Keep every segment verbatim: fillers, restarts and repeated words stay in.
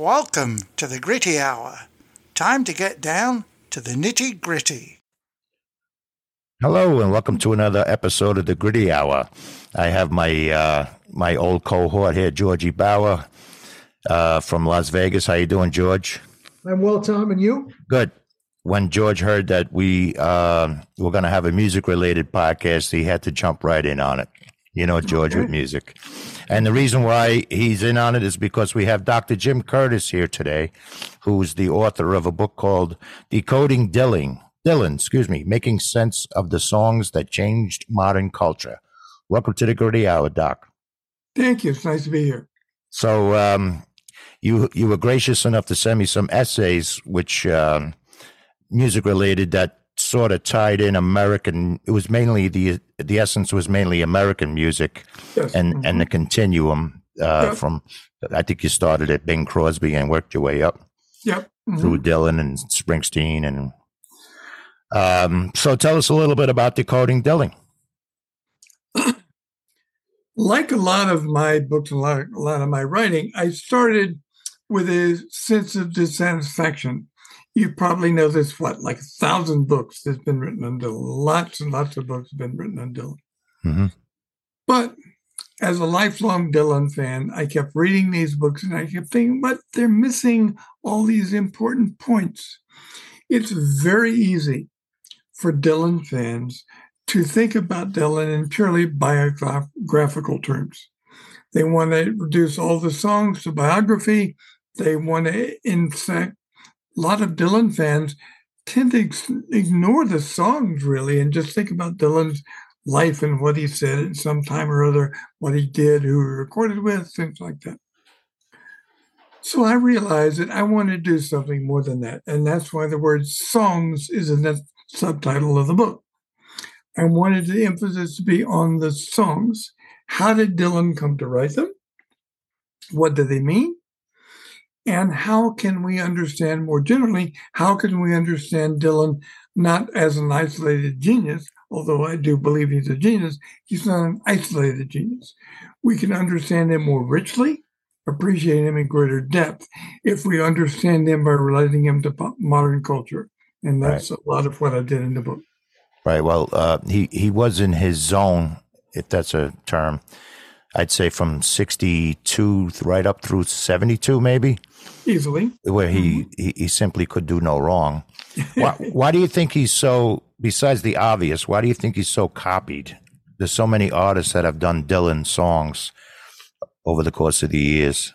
Welcome to the Gritty Hour. Time to get down to the nitty gritty. Hello and welcome to another episode of the Gritty Hour. I have my uh, my old cohort here, Georgie Bauer uh, from Las Vegas. How you doing, George? I'm well, Tom, and you? Good. When George heard that we uh, were going to have a music-related podcast, he had to jump right in on it. You know, George okay. with music. And the reason why he's in on it is because we have Doctor Jim Curtis here today, who's the author of a book called Decoding Dylan, Dylan, excuse me, Making Sense of the Songs That Changed Modern Culture. Welcome to the Gritty Hour, Doc. Thank you. It's nice to be here. So um, you you were gracious enough to send me some essays, which um, music-related, that sort of tied in American. It was mainly the the essence was mainly American music, yes. and mm-hmm. and the continuum uh, yep. from. I think you started at Bing Crosby and worked your way up. Yep. Mm-hmm. Through Dylan and Springsteen, and um. So tell us a little bit about Decoding Dylan. Like a lot of my books, a lot, a lot of my writing, I started with a sense of dissatisfaction. You probably know this, what, like a thousand books that's been written on Dylan. Lots and lots of books have been written on Dylan. Mm-hmm. But as a lifelong Dylan fan, I kept reading these books and I kept thinking, but they're missing all these important points. It's very easy for Dylan fans to think about Dylan in purely biographical terms. They want to reduce all the songs to biography. They want to, in fact, a lot of Dylan fans tend to ex- ignore the songs, really, and just think about Dylan's life and what he said at some time or other, what he did, who he recorded with, things like that. So I realized that I wanted to do something more than that, and that's why the word songs is in the subtitle of the book. I wanted the emphasis to be on the songs. How did Dylan come to write them? What do they mean? And how can we understand more generally, how can we understand Dylan not as an isolated genius, although I do believe he's a genius, he's not an isolated genius. We can understand him more richly, appreciate him in greater depth, if we understand him by relating him to modern culture. And that's right. A lot of what I did in the book. Right. Well, uh, he, he was in his zone, if that's a term, I'd say from sixty-two right up through seventy-two, maybe. Easily. Where he, mm-hmm. he, he simply could do no wrong. why, why do you think he's so, besides the obvious, why do you think he's so copied? There's so many artists that have done Dylan songs over the course of the years.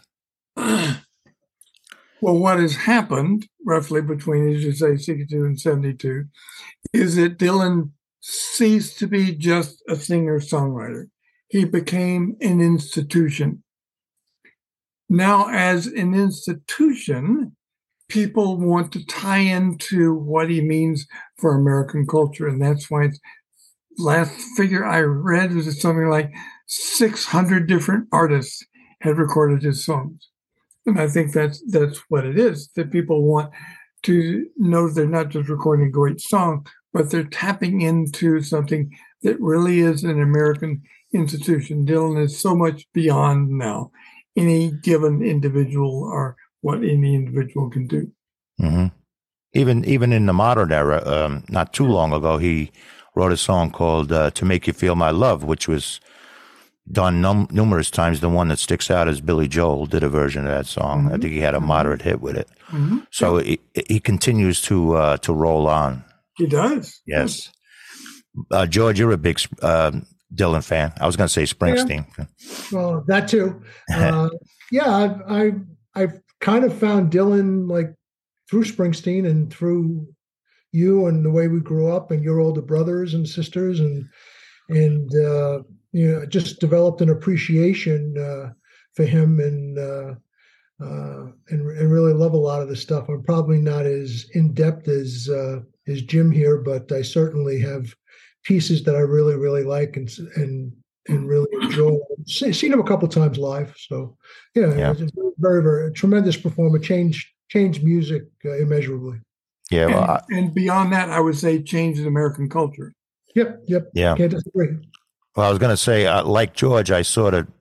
Well, what has happened roughly between, as you say, sixty-two and seventy-two, is that Dylan ceased to be just a singer-songwriter. He became an institution. Now, as an institution, people want to tie into what he means for American culture, and that's why it's, last figure I read was something like six hundred different artists had recorded his songs. And I think that's that's what it is, that people want to know they're not just recording a great song, but they're tapping into something that really is an American institution. Dylan is so much beyond now any given individual or what any individual can do. Mm-hmm. Even even in the modern era, um, not too long ago, he wrote a song called uh, "To Make You Feel My Love," which was done num- numerous times. The one that sticks out is Billy Joel did a version of that song. Mm-hmm. I think he had a moderate hit with it. Mm-hmm. So yeah. he, he continues to uh, to roll on. He does. Yes. Uh, George, you're a big uh, Dylan fan. I was going to say Springsteen. Yeah. Well, that too. Uh, yeah, I've, I've, I've kind of found Dylan like through Springsteen and through you and the way we grew up and your older brothers and sisters, and and uh, you know, just developed an appreciation uh, for him, and uh, uh, and and really love a lot of the stuff. I'm probably not as in depth as uh, as Jim here, but I certainly have pieces that I really really like and and and really enjoy. I've seen him a couple of times live, so yeah, yeah. It's a very very tremendous performer. Changed changed music uh, immeasurably. Yeah, well, and, I, and beyond that, I would say changed American culture. Yep, yep. Yeah, can't disagree. Well, I was going to say, uh, like George, I sort of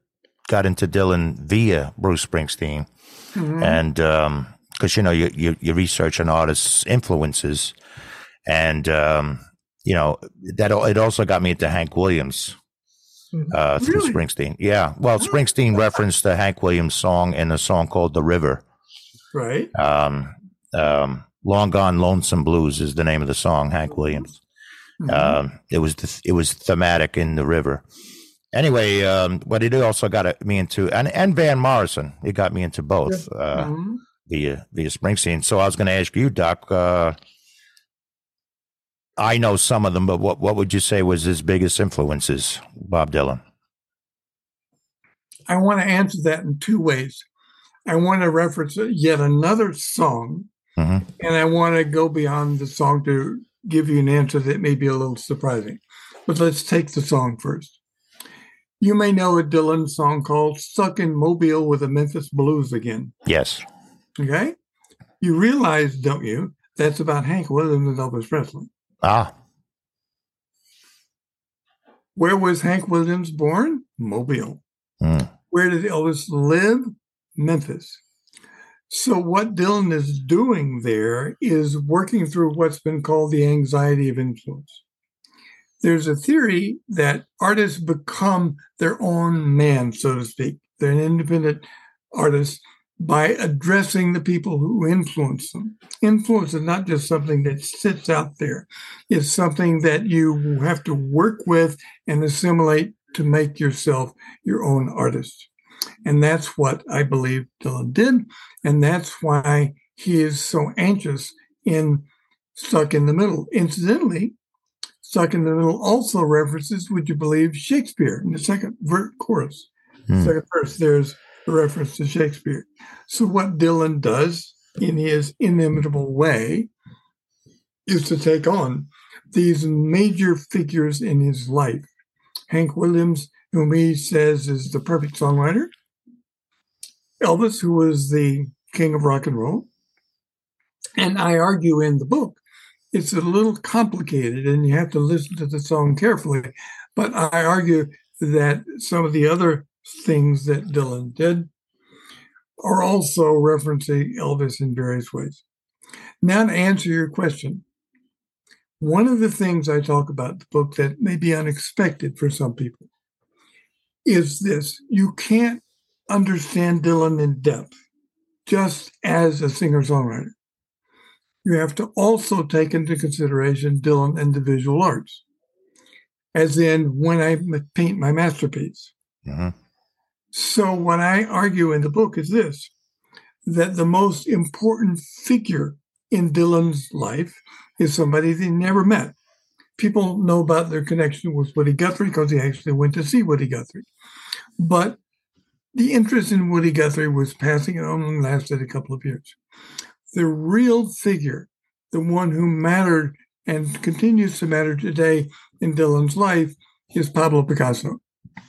got into Dylan via Bruce Springsteen, mm-hmm. and because um, you know you, you you research an artist's influences, and um, you know that it also got me into Hank Williams uh, through really? Springsteen. Yeah, well, Springsteen referenced the Hank Williams song in a song called "The River." Right. Um, um, "Long Gone Lonesome Blues" is the name of the song. Hank Williams. Mm-hmm. Um, it was the, it was thematic in the river. Anyway, um, but it also got me into, and, and Van Morrison, it got me into both uh, mm-hmm. via via Springsteen. So I was going to ask you, Doc. Uh, I know some of them, but what what would you say was his biggest influences, Bob Dylan? I want to answer that in two ways. I want to reference yet another song, mm-hmm. and I want to go beyond the song to give you an answer that may be a little surprising. But let's take the song first. You may know a Dylan song called "Stuck in Mobile with the Memphis Blues Again." Yes. Okay? You realize, don't you, that's about Hank Williams and Elvis Presley. Ah. Where was Hank Williams born? Mobile. Mm. Where did Elvis live? Memphis. So what Dylan is doing there is working through what's been called the anxiety of influence. There's a theory that artists become their own man, so to speak. They're an independent artist by addressing the people who influence them. Influence is not just something that sits out there. It's something that you have to work with and assimilate to make yourself your own artist. And that's what I believe Dylan did. And that's why he is so anxious in Stuck in the Middle. Incidentally, Stuck in the Middle also references, would you believe, Shakespeare in the second ver- chorus. Mm. Second verse, there's a reference to Shakespeare. So what Dylan does in his inimitable way is to take on these major figures in his life. Hank Williams, whom he says is the perfect songwriter. Elvis, who was the king of rock and roll. And I argue in the book, it's a little complicated and you have to listen to the song carefully. But I argue that some of the other things that Dylan did are also referencing Elvis in various ways. Now to answer your question, one of the things I talk about in the book that may be unexpected for some people is this. You can't understand Dylan in depth just as a singer-songwriter. You have to also take into consideration Dylan and the visual arts, as in when I paint my masterpiece. Mm-hmm. So what I argue in the book is this, that the most important figure in Dylan's life is somebody they never met. People know about their connection with Woody Guthrie because he actually went to see Woody Guthrie. But the interest in Woody Guthrie was passing. It only lasted a couple of years. The real figure, the one who mattered and continues to matter today in Dylan's life, is Pablo Picasso.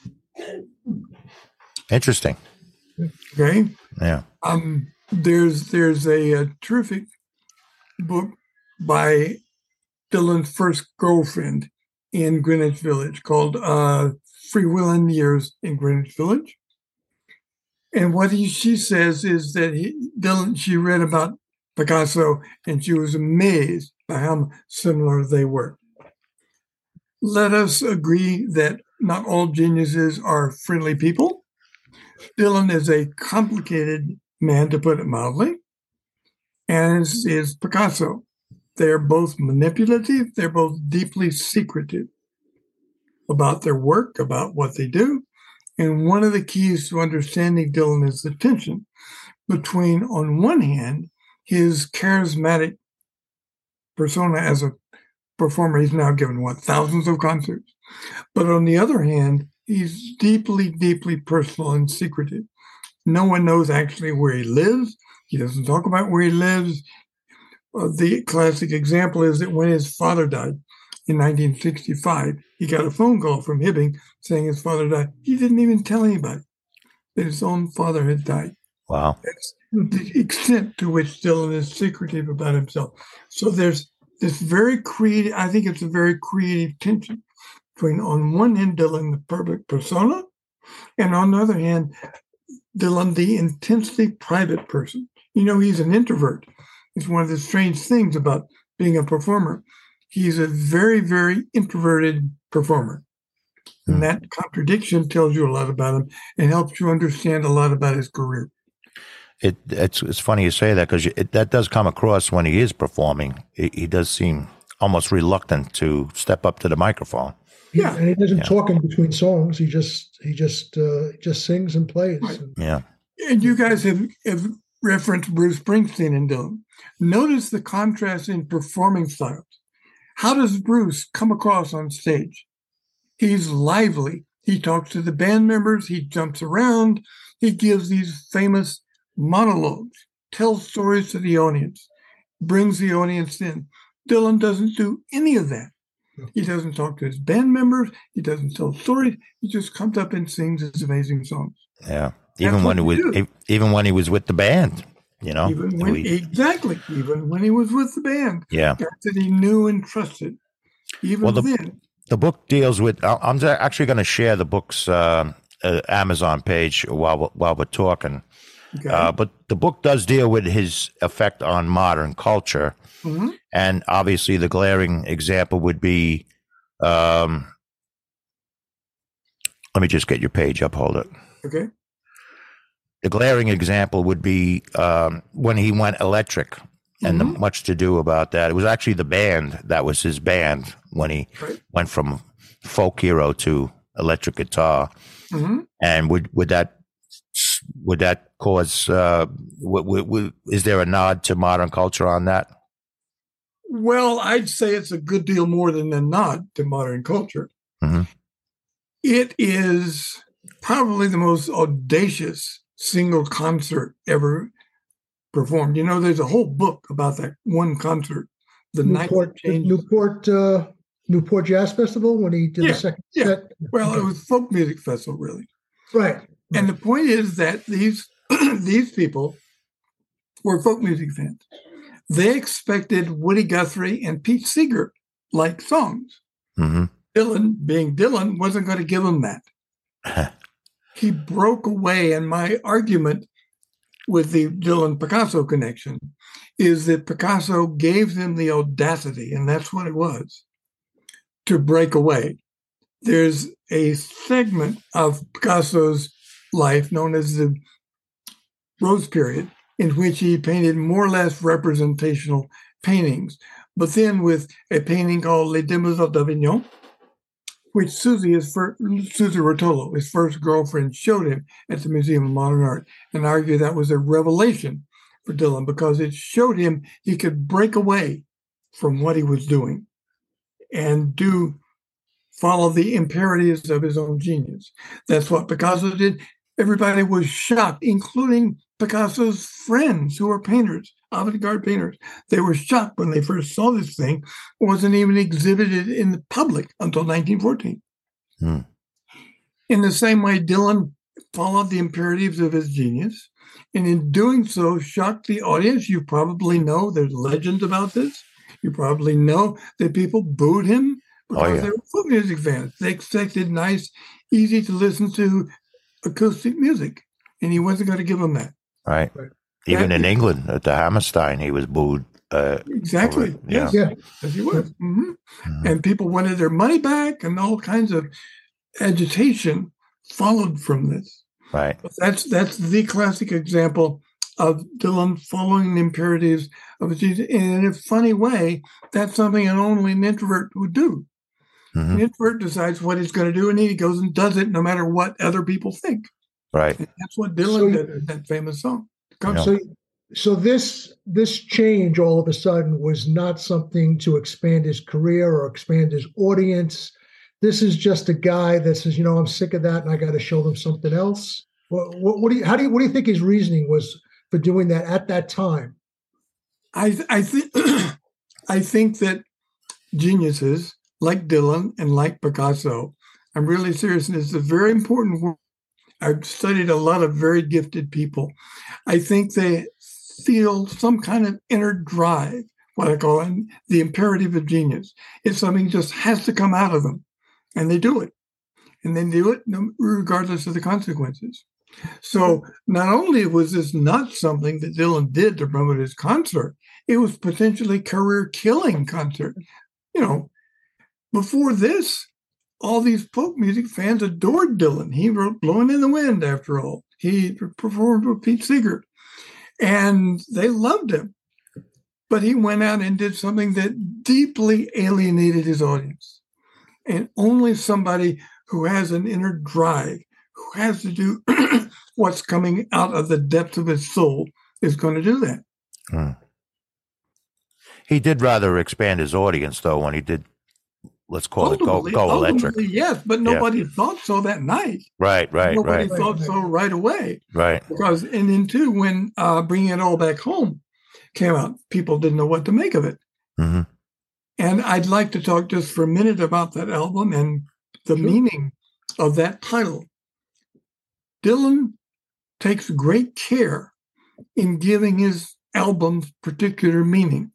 Interesting. Okay. Yeah. Um. There's there's a, a terrific book by Dylan's first girlfriend in Greenwich Village called uh, Freewheeling Years in Greenwich Village. And what he, she says is that he, Dylan, she read about Picasso and she was amazed by how similar they were. Let us agree that not all geniuses are friendly people. Dylan is a complicated man, to put it mildly, and is, is Picasso. They're both manipulative. They're both deeply secretive about their work, about what they do. And one of the keys to understanding Dylan is the tension between, on one hand, his charismatic persona as a performer. He's now given, what, thousands of concerts. But on the other hand, he's deeply, deeply personal and secretive. No one knows actually where he lives. He doesn't talk about where he lives. Uh, the classic example is that when his father died in nineteen sixty-five, he got a phone call from Hibbing saying his father died. He didn't even tell anybody that his own father had died. Wow. That's the extent to which Dylan is secretive about himself. So there's this very creative, I think it's a very creative tension between, on one hand, Dylan, the perfect persona, And on the other hand, Dylan, the intensely private person. You know, he's an introvert. It's one of the strange things about being a performer. He's a very, very introverted performer. And Hmm. that contradiction tells you a lot about him and helps you understand a lot about his career. It it's it's funny you say that because that does come across when he is performing. He, he does seem almost reluctant to step up to the microphone. He- Yeah. and he doesn't Yeah. talk in between songs. He just he just uh, just sings and plays. Right. And Yeah, And you guys have, have referenced Bruce Springsteen and Dylan. Notice the contrast in performing styles. How does Bruce come across on stage? He's lively. He talks to the band members. He jumps around. He gives these famous monologues, tells stories to the audience, brings the audience in. Dylan doesn't do any of that. He doesn't talk to his band members. He doesn't tell stories. He just comes up and sings his amazing songs. yeah. Even what when he we was do. e- even when he was with the band, you know. Even when We- exactly, even when he was with the band, yeah. guys that he knew and trusted. Even Well, the- then, The book deals with. I- I'm actually going to share the book's uh, uh, Amazon page while we're- while we're talking. okay. Uh, but the book does deal with his effect on modern culture, Mhm. and obviously the glaring example would be. Um, let me just get your page up. Hold it. okay. The glaring example would be um, when he went electric, and the much to do about that. It was actually the band that was his band when he Right. went from folk hero to electric guitar. hmm And would would that would that cause? Uh, would, would, would, is there a nod to modern culture on that? Well, I'd say it's a good deal more than a nod to modern culture. Mhm. It is probably the most audacious single concert ever performed. You know, there's a whole book about that one concert, the night Newport, that changed. Newport, uh, Newport Jazz Festival when he did Yeah, the second yeah. set. Well, Okay. it was folk music festival, really. Right. And the point is that these these people were folk music fans. They expected Woody Guthrie and Pete Seeger like songs. hmm Dylan, being Dylan, wasn't going to give them that. He broke away, and my argument with the Dylan Picasso connection is that Picasso gave them the audacity, and that's what it was, to break away. There's a segment of Picasso's life known as the Rose Period, in which he painted more or less representational paintings. But then with a painting called Les Demoiselles d'Avignon, which Susie, his first, Susie Rotolo, his first girlfriend, showed him at the Museum of Modern Art, and argued that was a revelation for Dylan because it showed him he could break away from what he was doing and do follow the imperatives of his own genius. That's what Picasso did. Everybody was shocked, including Picasso's friends who were painters, avant-garde painters. They were shocked when they first saw this thing. It wasn't even exhibited in the public until nineteen fourteen. Hmm. In the same way, Dylan followed the imperatives of his genius, and in doing so, shocked the audience. You probably know there's legends about this. You probably know that people booed him because Oh, yeah. they were folk music fans. They expected nice, easy to listen to acoustic music, and he wasn't going to give them that. Right. Right. Even That- in England at the Hammerstein, he was booed. Uh, Exactly. Over- yeah. Yes, Yeah. yes, he was. Mhm. Mhm. And people wanted their money back, and all kinds of agitation followed from this. right. But that's that's the classic example of Dylan following the imperatives of his genius. And in a funny way, that's something that only an introvert would do. hmm An introvert decides what he's going to do, and he goes and does it no matter what other people think. Right. And that's what Dylan So- did in that famous song. Come- Yeah. So, so this this change all of a sudden was not something to expand his career or expand his audience. This is just a guy that says, you know, I'm sick of that, and I got to show them something else. What, what, what do you? How do you? What do you think his reasoning was for doing that at that time? I I think I think that geniuses like Dylan and like Picasso, I'm really serious, and it's a very important work. I've studied a lot of very gifted people. I think they feel some kind of inner drive, what I call it, the imperative of genius. It's something that just has to come out of them, and they do it. and then do it regardless of the consequences. So not only was this not something that Dylan did to promote his concert, it was potentially career-killing concert. You know, before this, all these folk music fans adored Dylan. He wrote Blowing in the Wind, after all. He performed with Pete Seeger, and they loved him. But he went out and did something that deeply alienated his audience. And only somebody who has an inner drive, who has to do what's coming out of the depths of his soul, is going to do that. Hmm. He did rather expand his audience, though, when he did, let's call it Go, Go Electric. Yes, but nobody yeah. thought so that night. Right, right, nobody right. Nobody thought so right away. Right. Because, and then too, when uh, Bringing It All Back Home came out, people didn't know what to make of it. Mm-hmm. And I'd like to talk just for a minute about that album and the sure. meaning of that title. Dylan takes great care in giving his albums particular meaning.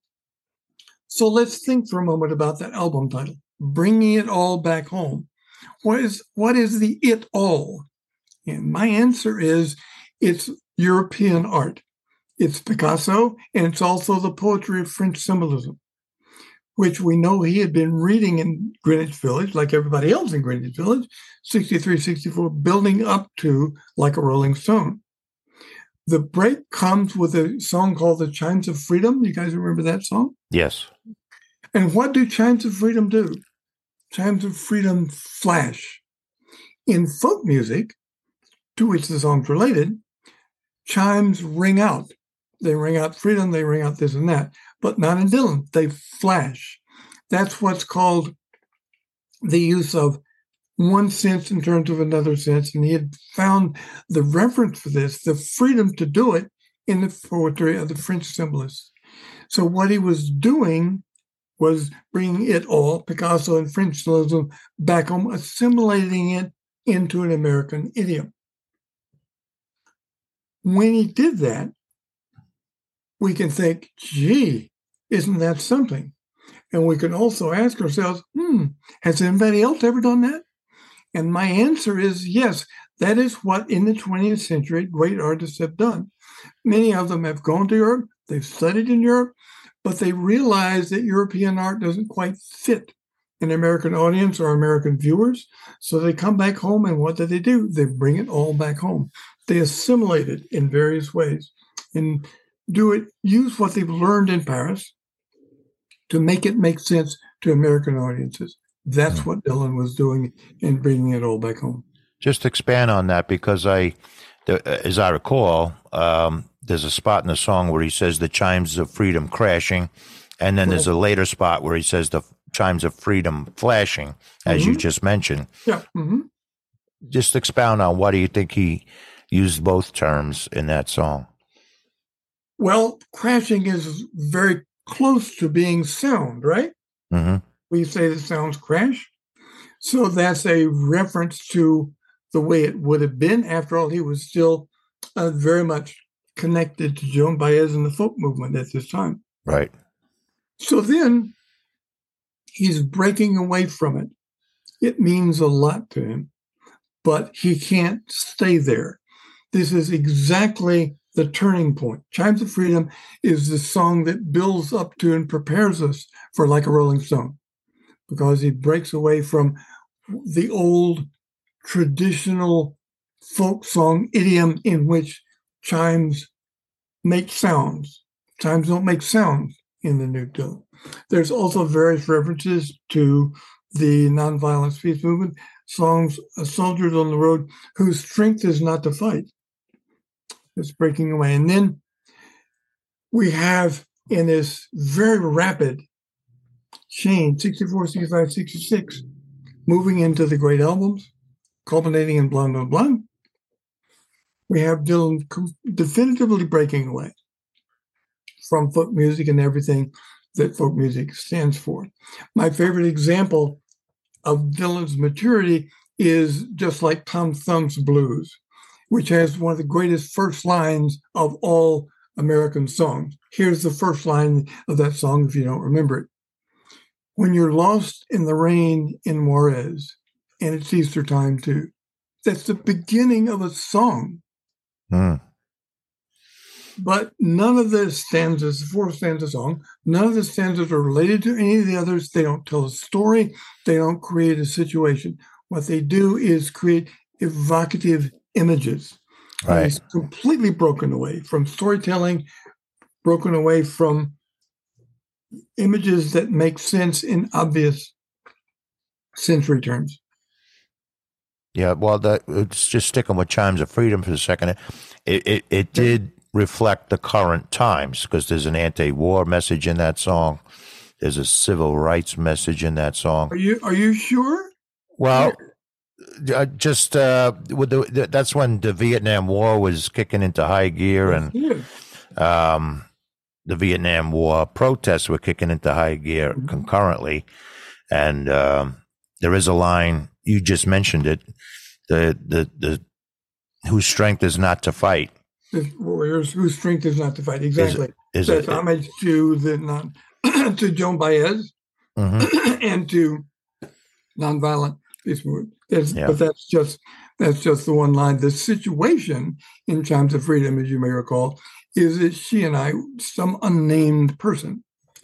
So let's think for a moment about that album title, Bringing It All Back Home. What is, what is the it all? And my answer is it's European art. It's Picasso, and it's also the poetry of French symbolism, which we know he had been reading in Greenwich Village, like everybody else in Greenwich Village, sixty-three, sixty-four, building up to Like a Rolling Stone. The break comes with a song called The Chimes of Freedom. You guys remember that song? Yes. And what do Chimes of Freedom do? Chimes of Freedom flash. In folk music, to which the song's related, chimes ring out. They ring out freedom, they ring out this and that, but not in Dylan. They flash. That's what's called the use of one sense in terms of another sense. And he had found the reference for this, the freedom to do it, in the poetry of the French symbolists. So what he was doing was bringing it all, Picasso and French symbolism, back home, assimilating it into an American idiom. When he did that, we can think, gee, isn't that something? And we can also ask ourselves, hmm, has anybody else ever done that? And my answer is yes, that is what in the twentieth century great artists have done. Many of them have gone to Europe, they've studied in Europe, but they realize that European art doesn't quite fit an American audience or American viewers. So they come back home, and what do they do? They bring it all back home. They assimilate it in various ways and do it, use what they've learned in Paris to make it make sense to American audiences. That's what Dylan was doing in bringing it all back home. Just expand on that, because I, the, as I recall, um, there's a spot in the song where he says the chimes of freedom crashing, and then there's a later spot where he says the chimes of freedom flashing, as mm-hmm. you just mentioned. Yeah. Mm-hmm. Just expound on what do you think he used both terms in that song? Well, crashing is very close to being sound, right? Mm-hmm. We say the sounds crash. So that's a reference to the way it would have been. After all, he was still uh, very much connected to Joan Baez and the folk movement at this time. Right. So then he's breaking away from it. It means a lot to him, but he can't stay there. This is exactly the turning point. Chimes of Freedom is the song that builds up to and prepares us for Like a Rolling Stone, because he breaks away from the old traditional folk song idiom in which chimes make sounds. Chimes don't make sounds in the New Dylan. There's also various references to the nonviolent peace movement, songs, Soldiers on the Road, whose strength is not to fight. It's breaking away. And then we have in this very rapid chain, sixty-four, sixty-five, sixty-six, moving into the great albums, culminating in Blonde on Blonde, we have Dylan definitively breaking away from folk music and everything that folk music stands for. My favorite example of Dylan's maturity is Just Like Tom Thumb's Blues, which has one of the greatest first lines of all American songs. Here's the first line of that song, if you don't remember it. When you're lost in the rain in Juarez, and it's Easter time too. That's the beginning of a song. Mm. But none of the stanzas, the four stanza song, none of the stanzas are related to any of the others. They don't tell a story. They don't create a situation. What they do is create evocative images. Right. And it's completely broken away from storytelling, broken away from images that make sense in obvious sensory terms. Yeah, well, that, it's just sticking with Chimes of Freedom for a second. It it, it did reflect the current times because there's an anti-war message in that song. There's a civil rights message in that song. Are you are you sure? Well, uh, just uh, with the, that's when the Vietnam War was kicking into high gear, and um, the Vietnam War protests were kicking into high gear mm-hmm. concurrently. And um, there is a line, you just mentioned it, the the the whose strength is not to fight. The warriors whose strength is not to fight. Exactly. Is, is That's it, homage to the non, to Joan Baez mm-hmm. and to nonviolent peace movement. Yeah. But that's just that's just the one line. The situation in Chimes of Freedom, as you may recall, is that she and I, some unnamed person,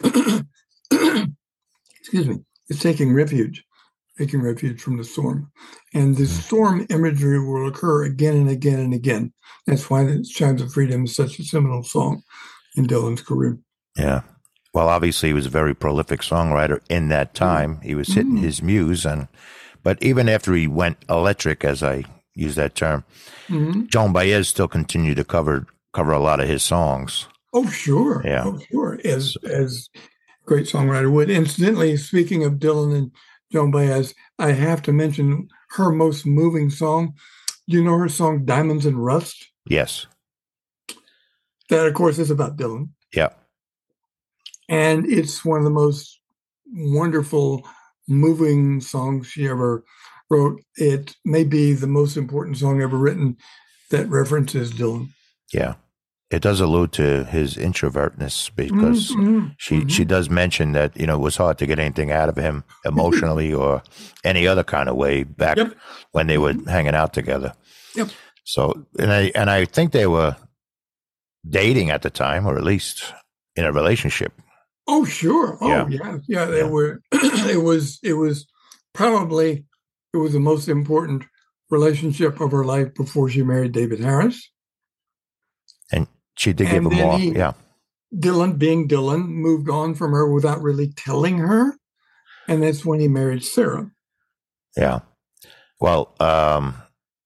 excuse me, is taking refuge, taking refuge from the storm. And the storm imagery will occur again and again and again. That's why the Chimes of Freedom is such a seminal song in Dylan's career. Yeah. Well, obviously, he was a very prolific songwriter in that time. He was hitting mm-hmm. his muse. and But even after he went electric, as I use that term, mm-hmm. Joan Baez still continued to cover cover a lot of his songs. Oh, sure. Yeah. Oh, sure. As, as great songwriter would. Incidentally, speaking of Dylan and Joan Baez, I have to mention her most moving song. Do you know her song Diamonds and Rust? Yes. That, of course, is about Dylan. Yeah. And it's one of the most wonderful, moving songs she ever wrote. It may be the most important song ever written that references Dylan. Yeah. It does allude to his introvertness because mm-hmm. she mm-hmm. she does mention that, you know, it was hard to get anything out of him emotionally or any other kind of way back yep. when they were hanging out together. Yep. So, and I, and I think they were dating at the time, or at least in a relationship. Oh, sure. Oh, yeah. Yeah. yeah they yeah. were. it was, it was probably, it was the most important relationship of her life before she married David Harris. And she did give him more. He, yeah. Dylan, being Dylan, moved on from her without really telling her. And that's when he married Sarah. Yeah. Well, um,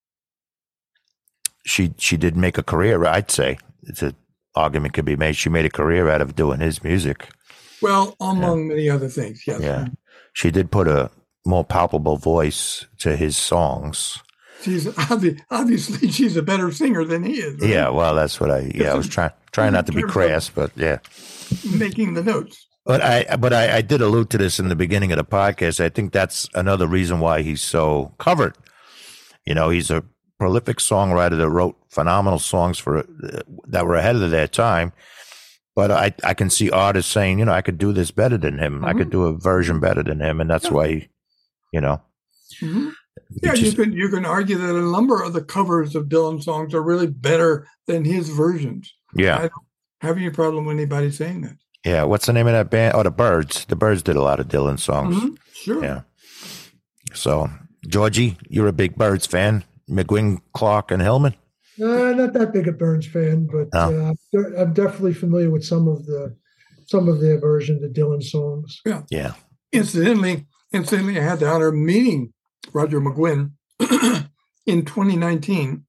she she did make a career, I'd say. It's an argument could be made. She made a career out of doing his music. Well, among yeah. many other things, yes. Yeah. She did put a more palpable voice to his songs. She's obvi- obviously she's a better singer than he is. Right? Yeah, well, that's what I. Yeah, I was trying trying not to be crass, but yeah, making the notes. But I, but I, I did allude to this in the beginning of the podcast. I think that's another reason why he's so covered. You know, he's a prolific songwriter that wrote phenomenal songs for uh, that were ahead of their time. But I, I can see artists saying, you know, I could do this better than him. Mm-hmm. I could do a version better than him, and that's yeah. why, you know. Mm-hmm. Yeah, just, you can you can argue that a number of the covers of Dylan songs are really better than his versions. Yeah, I don't have any problem with anybody saying that. Yeah, what's the name of that band? Oh, the Byrds. The Byrds did a lot of Dylan songs. Mm-hmm. Sure. Yeah. So, Georgie, you're a big Byrds fan. McGuinn, Clark, and Hillman. Uh, not that big a Burns fan, but no. uh, I'm definitely familiar with some of the some of their versions of Dylan songs. Yeah. Yeah. Incidentally, incidentally, I had the honor of meeting Roger McGuinn in twenty nineteen.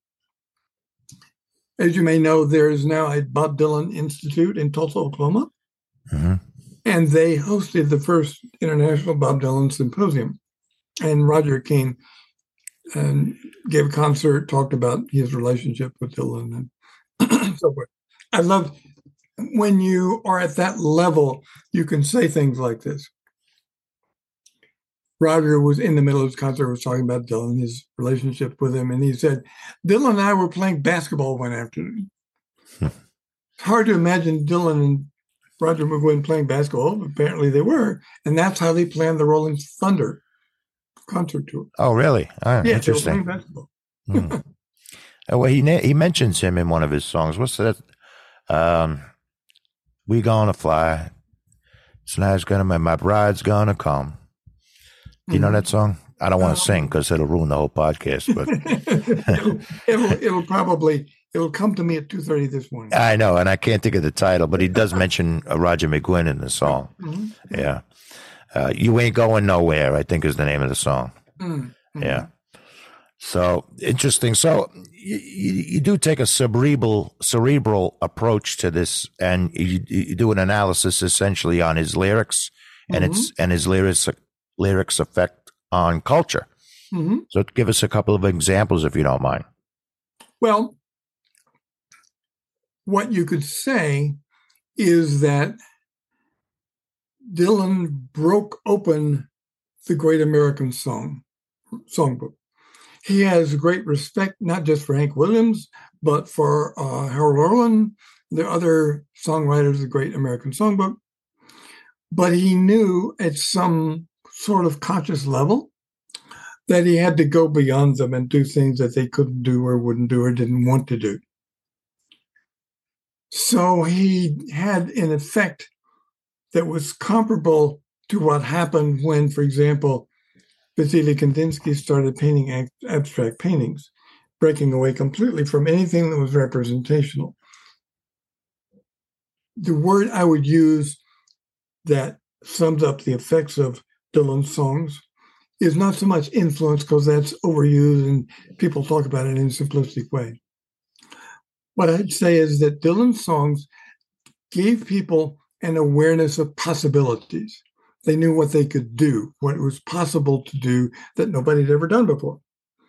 As you may know, there is now a Bob Dylan Institute in Tulsa, Oklahoma. Mm-hmm. And they hosted the first International Bob Dylan Symposium. And Roger came and gave a concert, talked about his relationship with Dylan and so forth. I love when you are at that level, you can say things like this. Roger was in the middle of his concert, was talking about Dylan, his relationship with him, and he said, Dylan and I were playing basketball one afternoon. It's hard to imagine Dylan and Roger McGuinn playing basketball, but apparently they were, and that's how they planned the Rolling Thunder concert tour. Oh, really? Oh, Yeah, interesting. basketball. Hmm. Oh, well, he he mentions him in one of his songs. What's that? Um, we gonna fly. Tonight's gonna my my bride's gonna come. Do you know that song? I don't want to um, sing because it'll ruin the whole podcast. But it'll, it'll, it'll probably it'll come to me at two thirty this morning. I know, and I can't think of the title, but he does mention uh, Roger McGuinn in the song. Mm-hmm. Yeah, uh, you ain't going nowhere, I think is the name of the song. Mm-hmm. Yeah. So interesting. So you, you, you do take a cerebral cerebral approach to this, and you, you do an analysis essentially on his lyrics and mm-hmm. its and his lyrics lyrics effect on culture. Mm-hmm. So give us a couple of examples, if you don't mind. Well, what you could say is that Dylan broke open the Great American Song songbook. He has great respect, not just for Hank Williams, but for uh, Harold Arlen, the other songwriters of the Great American Songbook. But he knew at some sort of conscious level that he had to go beyond them and do things that they couldn't do or wouldn't do or didn't want to do. So he had an effect that was comparable to what happened when, for example, Vasily Kandinsky started painting ab- abstract paintings, breaking away completely from anything that was representational. The word I would use that sums up the effects of Dylan's songs is not so much influence, because that's overused and people talk about it in a simplistic way. What I'd say is that Dylan's songs gave people an awareness of possibilities. They knew what they could do, what was possible to do that nobody had ever done before.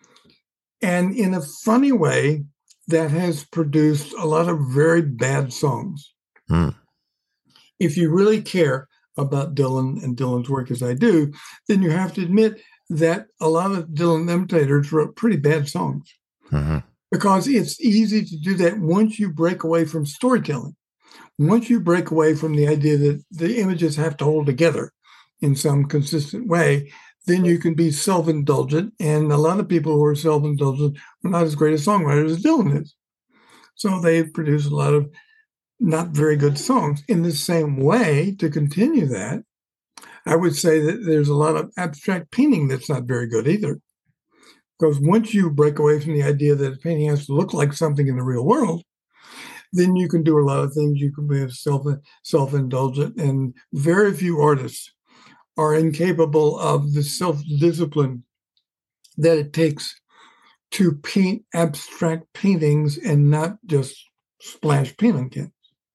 And in a funny way, that has produced a lot of very bad songs. Mm. If you really care about Dylan and Dylan's work as I do, then you have to admit that a lot of Dylan imitators wrote pretty bad songs. Mm-hmm. Because it's easy to do that once you break away from storytelling. Once you break away from the idea that the images have to hold together in some consistent way, then you can be self-indulgent. And a lot of people who are self-indulgent are not as great a songwriters as Dylan is. So they've produced a lot of not very good songs. In the same way, to continue that, I would say that there's a lot of abstract painting that's not very good either. Because once you break away from the idea that a painting has to look like something in the real world, then you can do a lot of things. You can be self, self-indulgent, and very few artists are incapable of the self-discipline that it takes to paint abstract paintings and not just splash paint on canvas.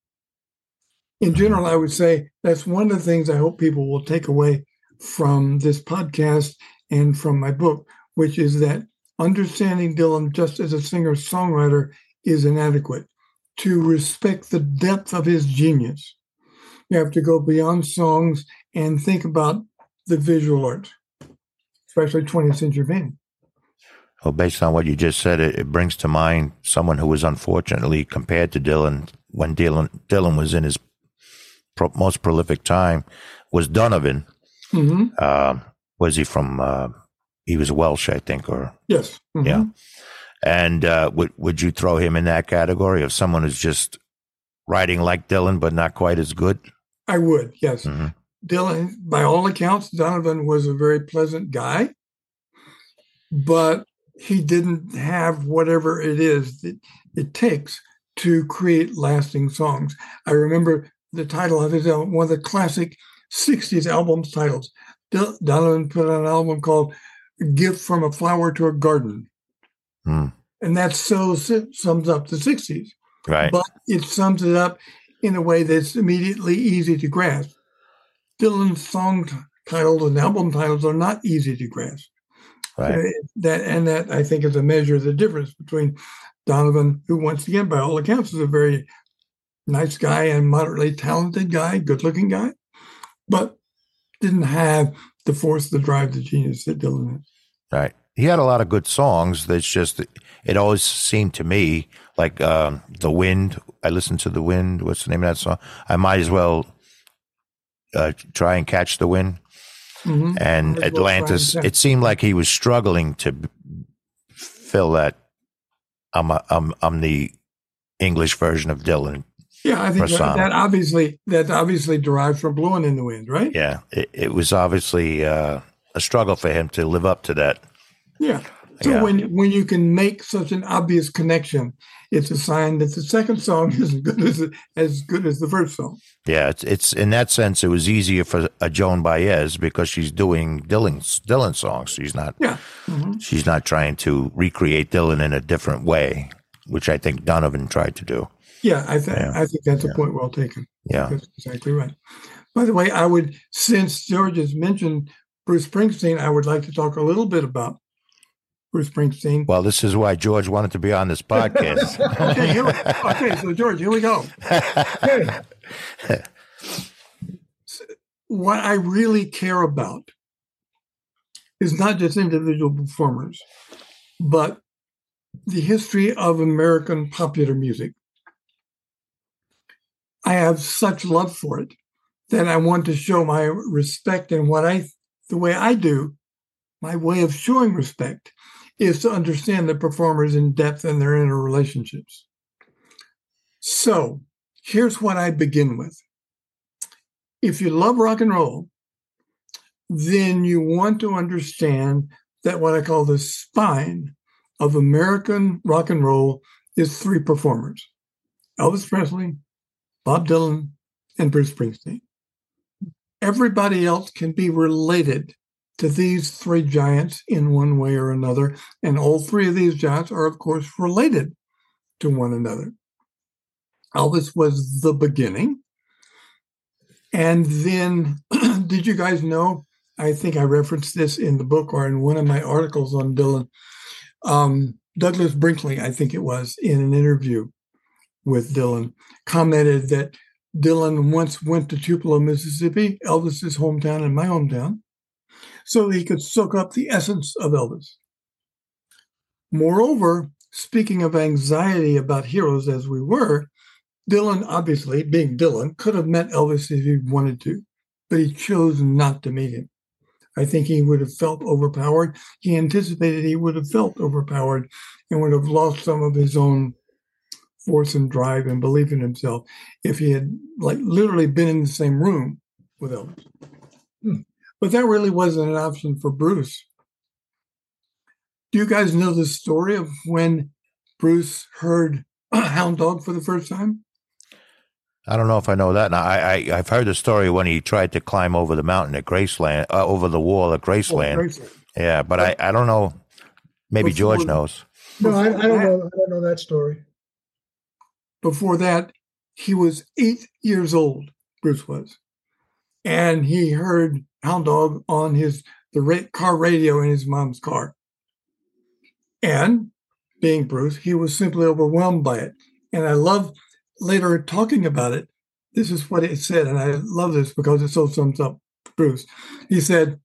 In general, I would say that's one of the things I hope people will take away from this podcast and from my book, which is that understanding Dylan just as a singer-songwriter is inadequate. To respect the depth of his genius, you have to go beyond songs and think about the visual art, especially twentieth century painting. Well, based on what you just said, it, it brings to mind someone who was unfortunately compared to Dylan when Dylan, Dylan was in his pro, most prolific time, was Donovan. Mm-hmm. Uh, was he from, uh, he was Welsh, I think, or? Yes. Mm-hmm. Yeah. And uh, would would you throw him in that category of someone who's just writing like Dylan, but not quite as good? I would, yes. Mm-hmm. Dylan, by all accounts, Donovan was a very pleasant guy, but he didn't have whatever it is that it takes to create lasting songs. I remember the title of his album, one of the classic sixties albums titles. Donovan put out an album called "A Gift from a Flower to a Garden." Mm. And that so sums up the sixties. Right. But it sums it up in a way that's immediately easy to grasp. Dylan's song t- titles and album titles are not easy to grasp. Right. Uh, that and that, I think, is a measure of the difference between Donovan, who, once again, by all accounts, is a very nice guy and moderately talented guy, good-looking guy, but didn't have the force, the drive, the genius that Dylan has. Right. He had a lot of good songs. That's just, it always seemed to me like um, The Wind. I listened to The Wind. What's the name of that song? I might as well uh, try and catch the wind. Mhm. And Might as well Atlantis, try and- it seemed like he was struggling to b- fill that. I'm, a, I'm, I'm the English version of Dylan. Yeah, I think that, persona. that obviously that obviously derives from Blowing in the Wind, right? Yeah, it, it was obviously uh, a struggle for him to live up to that. Yeah. So Yeah. when when you can make such an obvious connection, it's a sign that the second song is as good as as good as the first song. Yeah, it's, it's in that sense, it was easier for a Joan Baez because she's doing Dylan's Dylan songs. She's not. Yeah. Mhm. She's not trying to recreate Dylan in a different way, which I think Donovan tried to do. Yeah, I think Yeah. I think that's a point well taken. Yeah. That's exactly right. By the way, I would, since George has mentioned Bruce Springsteen, I would like to talk a little bit about Bruce Springsteen. Well, this is why George wanted to be on this podcast. Okay, here we, okay, so George, here we go. What I really care about is not just individual performers, but the history of American popular music. I have such love for it that I want to show my respect, and what I, the way I do, my way of showing respect is to understand the performers in depth and their interrelationships. So here's what I begin with. If you love rock and roll, then you want to understand that what I call the spine of American rock and roll is three performers: Elvis Presley, Bob Dylan, and Bruce Springsteen. Everybody else can be related to these three giants in one way or another, and all three of these giants are, of course, related to one another. Elvis was the beginning. And then, did you guys know, I think I referenced this in the book or in one of my articles on Dylan, um, Douglas Brinkley, I think it was, in an interview with Dylan, commented that Dylan once went to Tupelo, Mississippi, Elvis's hometown and my hometown, so he could soak up the essence of Elvis. Moreover, speaking of anxiety about heroes as we were, Dylan, obviously, being Dylan, could have met Elvis if he wanted to, but he chose not to meet him. I think he would have felt overpowered. He anticipated he would have felt overpowered and would have lost some of his own force and drive and belief in himself if he had, like, literally been in the same room with Elvis. Hmm. But that really wasn't an option for Bruce. Do you guys know the story of when Bruce heard Hound Dog for the first time? I don't know if I know that. Now, I, I I've heard the story when he tried to climb over the mountain at Graceland, uh, over the wall at Graceland. Oh, Graceland. Yeah, but I, I don't know. Maybe Before- George knows. No, I, I Before don't that- know. I don't know that story. Before that, he was eight years old, Bruce was. And he heard Hound Dog on his the ra- car radio in his mom's car. And being Bruce, he was simply overwhelmed by it. And I love later talking about it. This is what it said, and I love this because it so sums up Bruce. He said,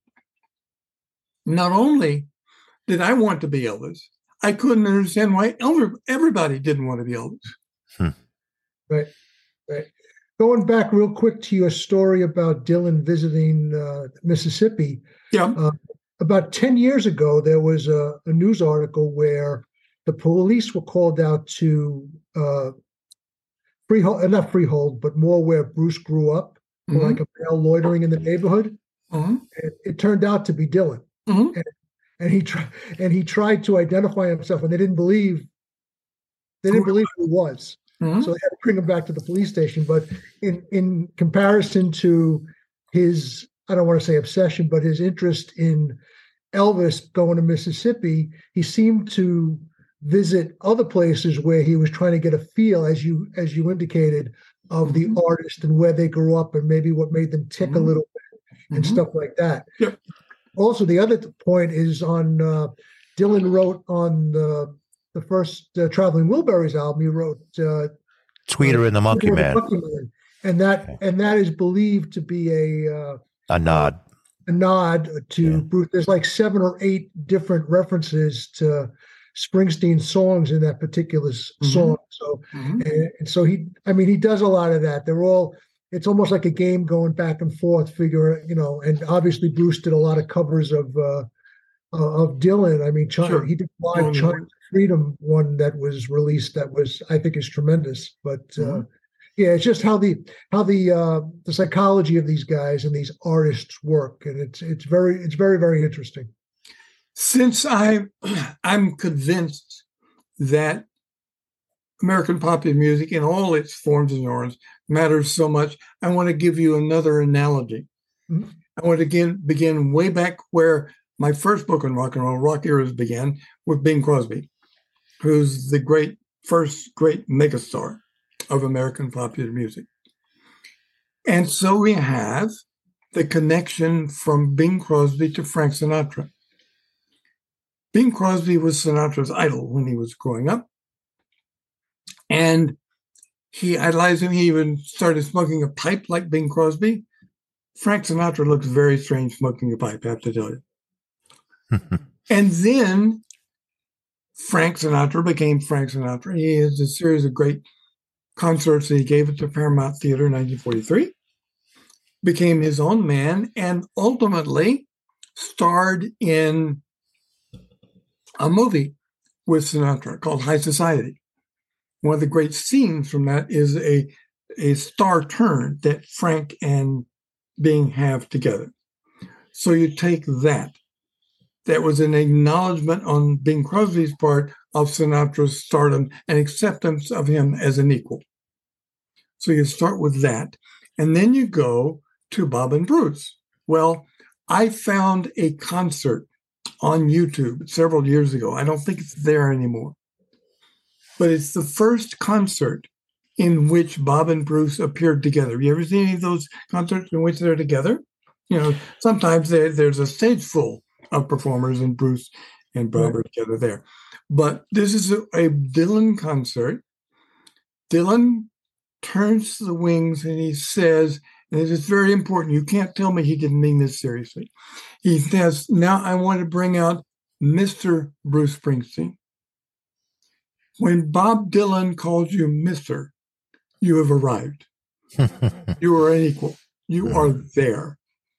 "Not only did I want to be Elvis, I couldn't understand why Elvis, everybody didn't want to be Elvis." Right, right. Going back real quick to your story about Dylan visiting uh, Mississippi, Yeah. uh, about ten years ago, there was a, a news article where the police were called out to uh, freehold, uh, not freehold, but more where Bruce grew up, for Mhm. like a male loitering in the neighborhood. Mhm. And it turned out to be Dylan, Mhm. and, and he tried and he tried to identify himself, and they didn't believe they didn't believe who he was. Mhm. So they had to bring him back to the police station. But in, in comparison to his, I don't want to say obsession, but his interest in Elvis going to Mississippi, he seemed to visit other places where he was trying to get a feel, as you as you indicated, of the Mhm. artist and where they grew up and maybe what made them tick a Mhm. little bit and Mhm. stuff like that. Yep. Also, the other point is on uh, Dylan wrote on the the first uh, Traveling Wilburys album. He wrote uh, Tweeter and the Monkey Tweeter Man. Monkey Man. And that and that is believed to be a uh, A nod. a nod to Yeah. Bruce. There's like seven or eight different references to Springsteen songs in that particular s- Mhm. song. So Mhm. and, and so he, I mean, he does a lot of that. They're all it's almost like a game going back and forth, figure, you know, and obviously Bruce did a lot of covers of uh, uh, of Dylan. I mean, China, Sure. he did live China Freedom one that was released that was, I think, is tremendous. But uh, Mhm. yeah, it's just how the how the uh, the psychology of these guys and these artists work, and it's it's very it's very very interesting. Since I I'm convinced that American popular music in all its forms and genres matters so much, I want to give you another analogy. Mhm. I want to begin, begin way back where my first book on rock and roll, Rock Eras, began with Bing Crosby, who's the great first great megastar of American popular music. And so we have the connection from Bing Crosby to Frank Sinatra. Bing Crosby was Sinatra's idol when he was growing up. And he idolized him. He even started smoking a pipe like Bing Crosby. Frank Sinatra looks very strange smoking a pipe, I have to tell you. And then Frank Sinatra became Frank Sinatra. He has a series of great concerts that he gave at the Paramount Theater in nineteen forty-three, became his own man, and ultimately starred in a movie with Sinatra called High Society. One of the great scenes from that is a, a star turn that Frank and Bing have together. So you take that. That was an acknowledgement on Bing Crosby's part of Sinatra's stardom and acceptance of him as an equal. So you start with that. And then you go to Bob and Bruce. Well, I found a concert on YouTube several years ago. I don't think it's there anymore. But it's the first concert in which Bob and Bruce appeared together. You ever seen any of those concerts in which they're together? You know, sometimes there, there's a stage full of performers and Bruce and Bob are together there. But this is a, a Dylan concert. Dylan turns to the wings and he says, and it is very important, you can't tell me he didn't mean this seriously. He says, now I want to bring out Mister Bruce Springsteen. When Bob Dylan calls you Mister, you have arrived. You are an equal. You are there.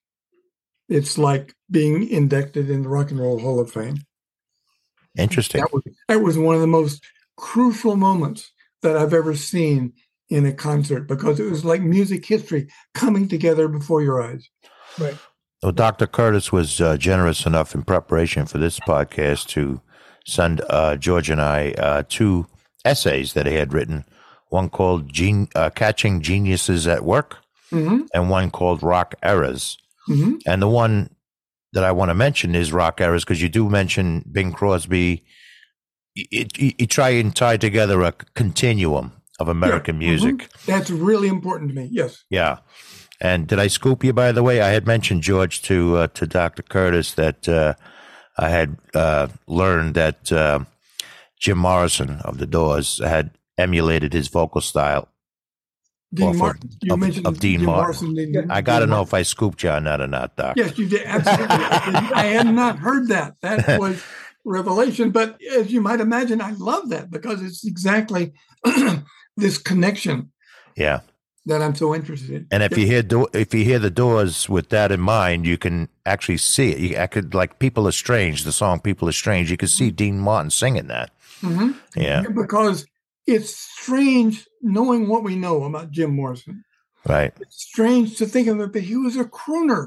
It's like being inducted in the Rock and Roll Hall of Fame. Interesting. That was, that was one of the most crucial moments that I've ever seen in a concert because it was like music history coming together before your eyes. Right. Well, Doctor Curtis was uh, generous enough in preparation for this podcast to send uh, George and I uh, two essays that he had written, one called Gen- uh, Catching Geniuses at Work Mm-hmm. and one called Rock Eras. Mm-hmm. And the one that I want to mention is Rock Eras because you do mention Bing Crosby. You, you, you try and tie together a continuum of American Yeah. music. Mm-hmm. That's really important to me. Yes. Yeah. And did I scoop you, by the way? I had mentioned, George, to uh, to Doctor Curtis that uh, I had uh, learned that uh, Jim Morrison of The Doors had emulated his vocal style. Dean Off of- Martin. You of- mentioned of Dean Jim Martin. Morrison. Dean- I got to Dean know Martin. if I scooped you on that or not, Doc. Yes, you did. Absolutely. I, did. I had not heard that. That was revelation. But as you might imagine, I love that because it's exactly this connection Yeah. that I'm so interested in. And if you hear do- if you hear The Doors with that in mind, you can actually see it. You, I could like "People Are Strange," the song "People Are Strange." You could see Dean Martin singing that. Mm-hmm. Yeah. Because it's strange knowing what we know about Jim Morrison. Right. It's strange to think of it, but he was a crooner.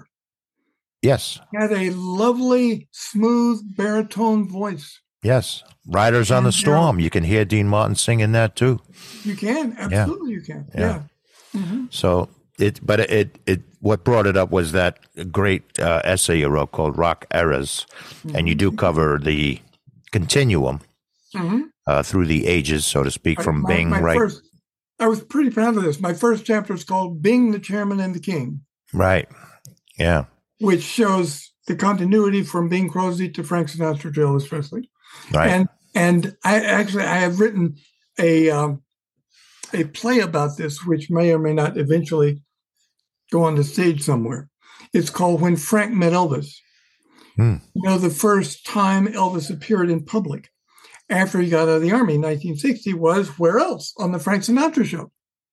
Yes. He had a lovely, smooth baritone voice. Yes. Riders on the And, uh, Storm. You can hear Dean Martin singing that too. You can. Absolutely you can. Yeah. Yeah. Mm-hmm. So it, but it, it, what brought it up was that great uh, essay you wrote called Rock Eras. And you do cover the continuum Mm-hmm. uh, through the ages, so to speak, from my, Bing, my right? First, I was pretty proud of this. My first chapter is called Bing, the Chairman and the King, Right. Yeah. which shows the continuity from Bing Crosby to Frank Sinatra to Elvis Presley. Right. And and I actually I have written a um, a play about this, which may or may not eventually go on the stage somewhere. It's called When Frank Met Elvis. Hmm. You know, the first time Elvis appeared in public after he got out of the Army in nineteen sixty was where else? On the Frank Sinatra show.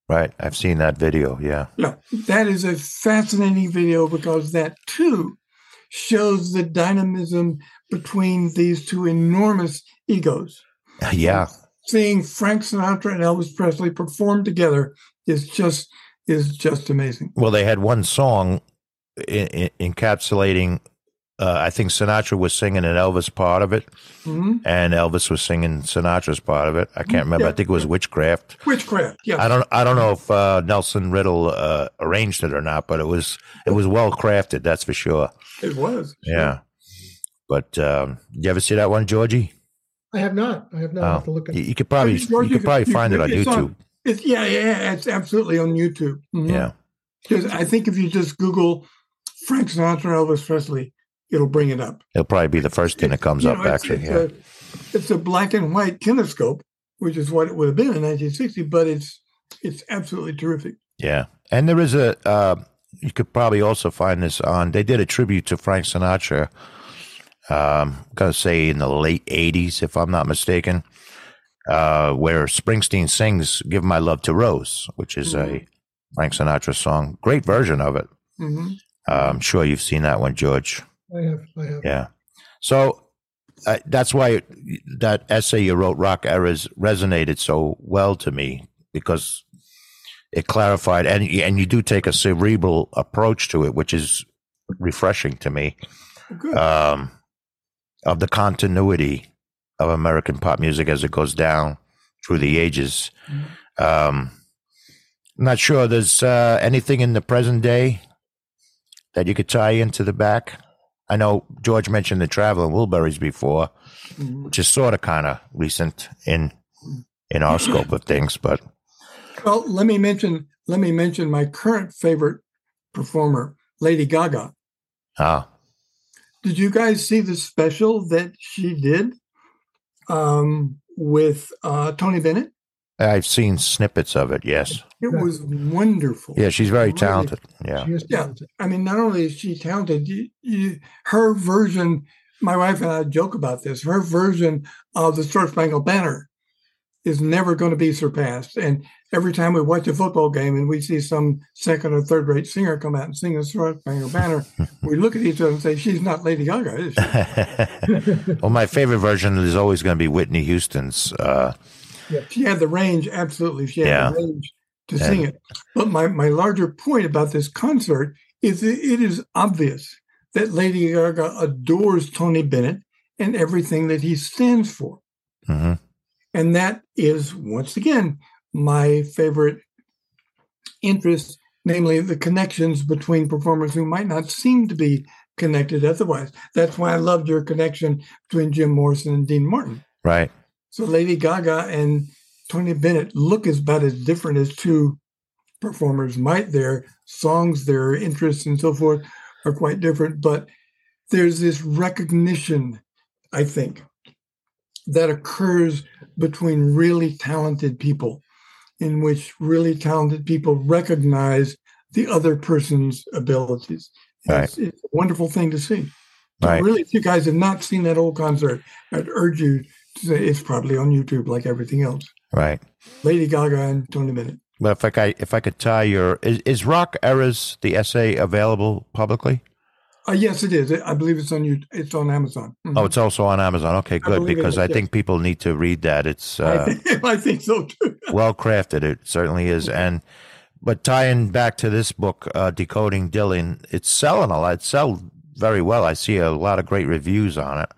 Right. I've seen that video. Yeah. Yeah, that is a fascinating video because that too shows the dynamism between these two enormous egos. Yeah. Seeing Frank Sinatra and Elvis Presley perform together is just is just amazing. Well, they had one song in, in, encapsulating. Uh, I think Sinatra was singing an Elvis part of it, mm-hmm. and Elvis was singing Sinatra's part of it. I can't remember. Yeah. I think it was Witchcraft. Witchcraft. Yes. I don't. I don't know if uh, Nelson Riddle uh, arranged it or not, but it was it was well crafted. That's for sure. It was. Sure. Yeah. But um, you ever see that one, Georgie? I have not. I have not. Oh. I have to look at you, you could probably you could probably find it on YouTube. On, it's, yeah, yeah, it's absolutely on YouTube. Mm-hmm. Yeah. Because I think if you just Google Frank Sinatra, Elvis Presley, it'll bring it up. It'll probably be the first thing that comes up, know, it's, actually. It's, yeah. a, it's a black and white kinescope, which is what it would have been in nineteen sixty, but it's it's absolutely terrific. Yeah. And there is a, uh, you could probably also find this on, they did a tribute to Frank Sinatra, um, I'm going to say in the late eighties, if I'm not mistaken, uh, where Springsteen sings Give My Love to Rose, which is mm-hmm. a Frank Sinatra song. Great version of it. Mm-hmm. Uh, I'm sure you've seen that one, George. I have. I have. Yeah. So uh, that's why that essay you wrote, Rock Eras, resonated so well to me, because it clarified, and and you do take a cerebral approach to it, which is refreshing to me, um, of the continuity of American pop music as it goes down through the ages. Mm-hmm. Um, I'm not sure there's uh, anything in the present day that you could tie into the back. I know George mentioned the Traveling Wilburys before, mm-hmm. which is sort of kind of recent in in our scope of things, but. Well, let me mention let me mention my current favorite performer, Lady Gaga. Ah. Did you guys see the special that she did um, with uh, Tony Bennett? I've seen snippets of it, yes. It was wonderful. Yeah, she's very talented. Yeah. She is talented. Yeah. I mean, not only is she talented, you, you, her version, my wife and I joke about this, her version of the Star Spangled Banner is never going to be surpassed. And every time we watch a football game and we see some second or third rate singer come out and sing the Star Spangled Banner, we look at each other and say, she's not Lady Gaga, is she? Well, my favorite version is always going to be Whitney Houston's. Uh, yeah, she had the range, absolutely. She had yeah. the range to and, sing it. But my, my larger point about this concert is that it is obvious that Lady Gaga adores Tony Bennett and everything that he stands for. Mm-hmm. And that is, once again, my favorite interest, namely the connections between performers who might not seem to be connected otherwise. That's why I loved your connection between Jim Morrison and Dean Martin. Right. So Lady Gaga and Tony Bennett look as about as different as two performers might. Their songs, their interests, and so forth are quite different. But there's this recognition, I think, that occurs between really talented people, in which really talented people recognize the other person's abilities. Right. It's, it's a wonderful thing to see. So right. Really, if you guys have not seen that whole concert, I'd urge you to say it's probably on YouTube like everything else. Right. Lady Gaga and Tony Bennett. But if I could, if I could tie your, is, is Rock Eras, the essay, available publicly? Uh, yes, it is. I believe it's on you. It's on Amazon. Mm-hmm. Oh, it's also on Amazon. Okay, good, I because I think people need to read that. It's uh, I, think, I think so too. Well crafted. It certainly is. And but tying back to this book, uh, Decoding Dylan, it's selling a lot. It's selling very well. I see a lot of great reviews on it.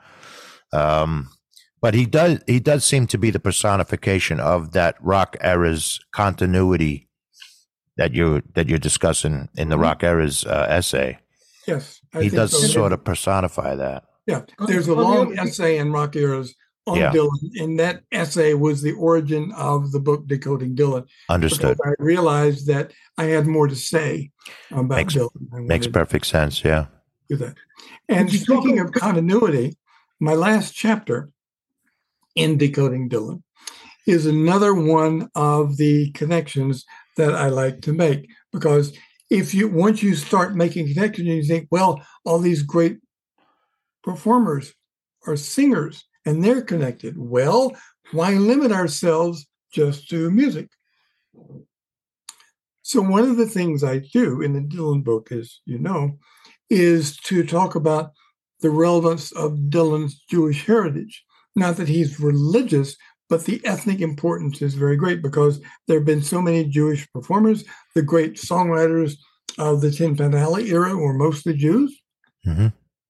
Um, but he does he does seem to be the personification of that rock era's continuity that you that you're discussing in the mm-hmm. Rock Era's uh, essay. Yes. I he does so. sort of personify that. Yeah. There's a long essay in Rock Eras on yeah. Dylan, and that essay was the origin of the book Decoding Dylan. Understood. I realized that I had more to say about makes, Dylan. Makes perfect sense, yeah. Do that. And speaking of continuity, my last chapter in Decoding Dylan is another one of the connections that I like to make, because if you once you start making connections, you think, well, all these great performers are singers and they're connected. Well, why limit ourselves just to music? So one of the things I do in the Dylan book, as you know, is to talk about the relevance of Dylan's Jewish heritage. Not that he's religious, but the ethnic importance is very great because there have been so many Jewish performers. The great songwriters of the Tin Pan Alley era were mostly Jews. Mm-hmm.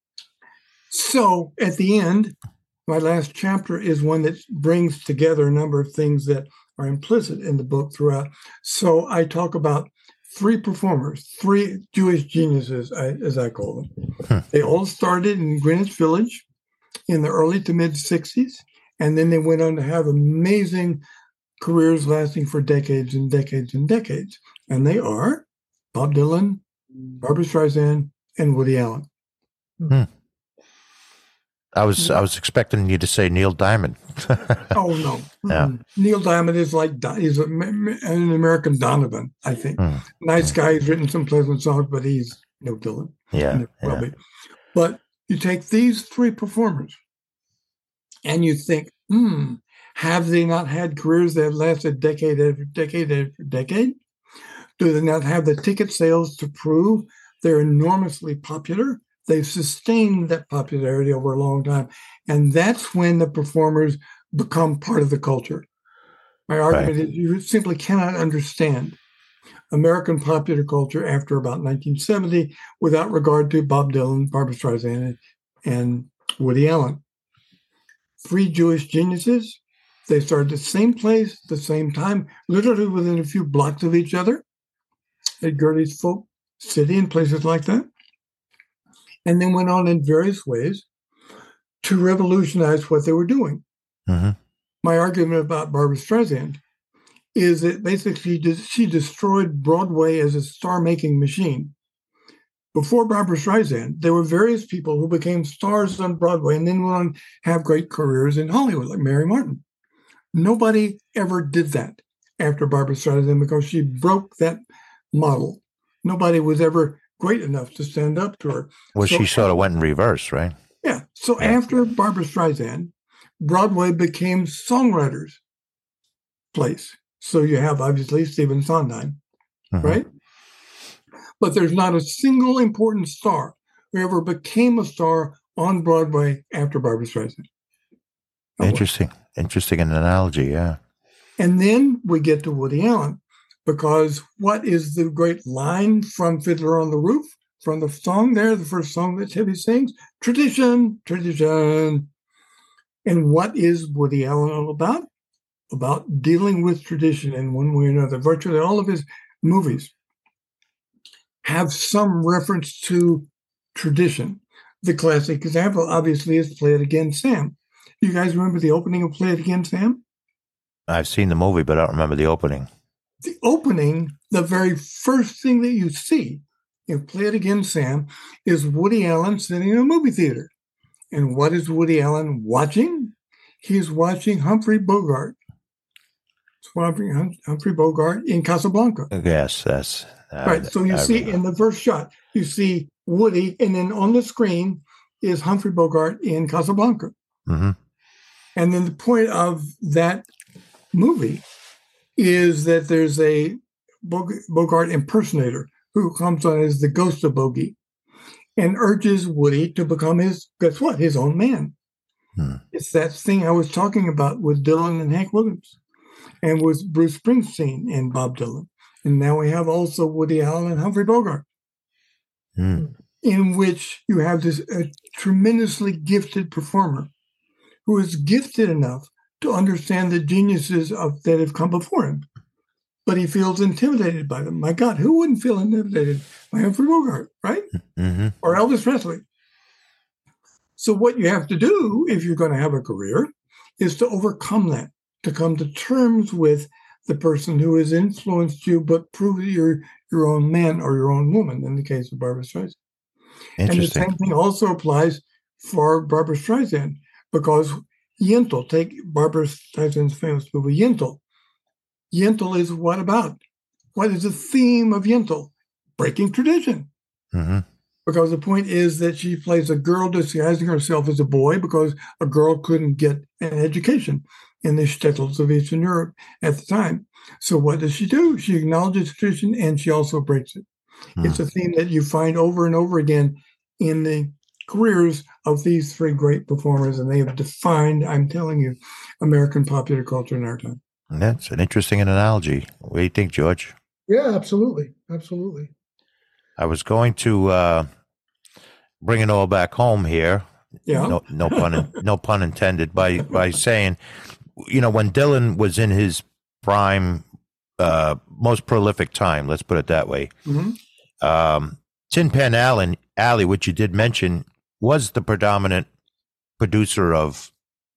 So at the end, my last chapter is one that brings together a number of things that are implicit in the book throughout. So I talk about three performers, three Jewish geniuses, as I call them. Huh. They all started in Greenwich Village in the early to mid sixties, and then they went on to have amazing careers lasting for decades and decades and decades. And they are Bob Dylan, Barbra Streisand, and Woody Allen. Hmm. I was I was expecting you to say Neil Diamond. Oh no, Yeah. Mm-mm. Neil Diamond is like he's a, an American Donovan, I think. Hmm. Nice guy. He's written some pleasant songs, but he's no Dylan. Yeah, Never will yeah. be. But you take these three performers, and you think, hmm, have they not had careers that have lasted decade after decade after decade? Do they not have the ticket sales to prove they're enormously popular? They've sustained that popularity over a long time. And that's when the performers become part of the culture. My argument Right. is you simply cannot understand American popular culture after about nineteen seventy without regard to Bob Dylan, Barbra Streisand, and Woody Allen. Three Jewish geniuses. They started the same place, the same time, literally within a few blocks of each other at Gertie's Folk City and places like that. And then went on in various ways to revolutionize what they were doing. Mm-hmm. My argument about Barbra Streisand is that basically she destroyed Broadway as a star-making machine. Before Barbra Streisand, there were various people who became stars on Broadway and then went on to have great careers in Hollywood, like Mary Martin. Nobody ever did that after Barbra Streisand because she broke that model. Nobody was ever great enough to stand up to her. Well, So- she sort of went in reverse, right? Yeah. So Yeah. after Barbra Streisand, Broadway became songwriters' place. So you have obviously Stephen Sondheim, Mhm. right? But there's not a single important star who ever became a star on Broadway after Barbra Streisand. Not one. Interesting. Interesting analogy, yeah. And then we get to Woody Allen, because what is the great line from Fiddler on the Roof? From the song there, the first song that Chevy sings? Tradition, tradition. And what is Woody Allen all about? About dealing with tradition in one way or another. Virtually all of his movies have some reference to tradition. The classic example, obviously, is Play It Again, Sam. You guys remember the opening of Play It Again, Sam? I've seen the movie, but I don't remember the opening. The opening, the very first thing that you see in Play It Again, Sam, is Woody Allen sitting in a movie theater. And what is Woody Allen watching? He's watching Humphrey Bogart. Humphrey, Humphrey Bogart in Casablanca. Yes, that's uh, Right. So you I see remember. in the first shot, you see Woody, and then on the screen is Humphrey Bogart in Casablanca. Mhm. And then the point of that movie is that there's a Bog- Bogart impersonator who comes on as the ghost of Bogey and urges Woody to become his, guess what, his own man. Hmm. It's that thing I was talking about with Dylan and Hank Williams and with Bruce Springsteen and Bob Dylan. And now we have also Woody Allen and Humphrey Bogart, Hmm. in which you have this a tremendously gifted performer who is gifted enough to understand the geniuses of that have come before him. But he feels intimidated by them. My God, who wouldn't feel intimidated by Humphrey Bogart, right? Mhm. Or Elvis Presley? So what you have to do if you're going to have a career is to overcome that, to come to terms with the person who has influenced you, but prove that you're your own man or your own woman, in the case of Barbra Streisand. And the Interesting. same thing also applies for Barbra Streisand, because Yentl, take Barbra Streisand's famous movie Yentl. Yentl is what about? What is the theme of Yentl? Breaking tradition. Mhm. Because the point is that she plays a girl disguising herself as a boy because a girl couldn't get an education in the shtetls of Eastern Europe at the time. So what does she do? She acknowledges tradition and she also breaks it. Hmm. It's a theme that you find over and over again in the careers of these three great performers, and they have defined, I'm telling you, American popular culture in our time. That's an interesting analogy. What do you think, George? Yeah, absolutely. Absolutely. I was going to uh, bring it all back home here. Yeah. No, no pun, no pun intended. By by saying, you know, when Dylan was in his prime, uh, most prolific time, let's put it that way. Mm-hmm. Um, Tin Pan Alley, Alley, which you did mention, was the predominant producer of